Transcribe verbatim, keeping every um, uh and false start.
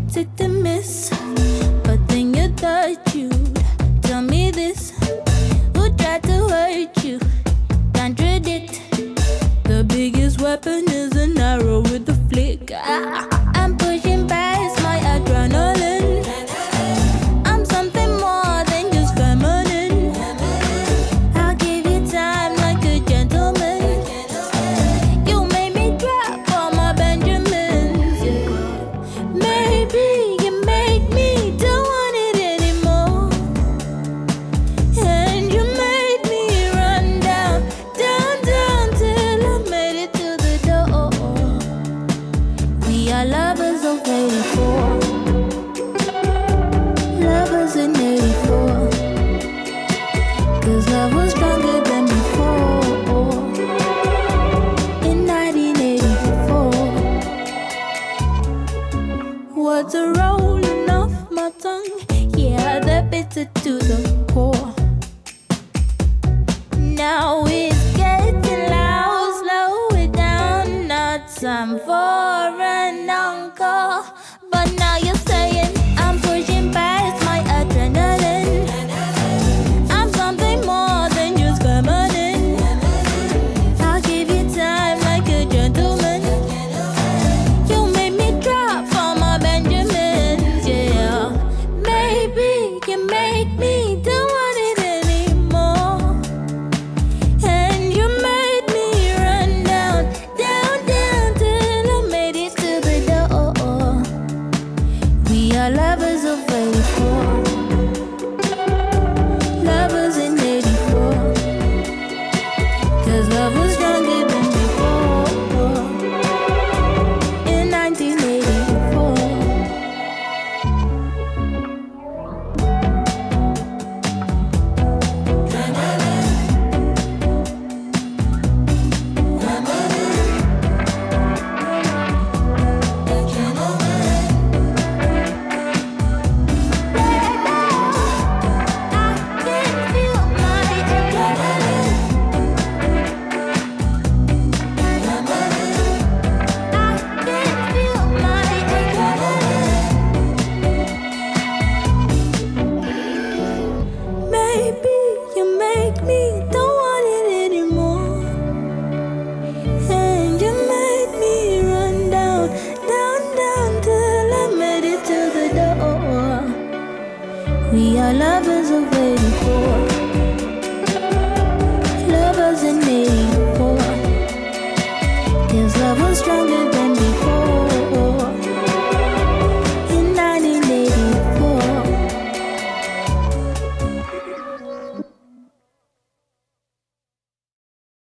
take the miss. But then you thought you'd tell me this. Who tried to hurt you? Contradict. The biggest weapon is an arrow with a flick. I, I'm pushing past my adrenaline. I'm something more than just feminine. I'll give you time like a gentleman. You made me drop all my Benjamins. Maybe you make me don't want it anymore. And you made me run down, down, down till I made it to the door. We are lovers of eighty-four. Lovers in eighty-four. Cause love was stronger than before. In nineteen eighty-four. Words are rolling off my tongue. Yeah, they're bitter to the core. Now it's getting loud, slow it down. Not time for an encore. But now you're saying I'm pushing past my adrenaline. I'm something more than just feminine. I'll give you time like a gentleman. You made me drop all my Benjamins, yeah. Maybe you make me don't want it anymore. And you made me run down, down, down till I made it to the door. We are lovers of eighty-four. Lovers in eighty-four. Cause love was stronger than before. In nineteen eighty-four. Maybe you make me don't want it anymore. And you made me run down, down, down till I made it to the door. We are lovers of eighty-four. Lovers in eighty-four. Cause love was stronger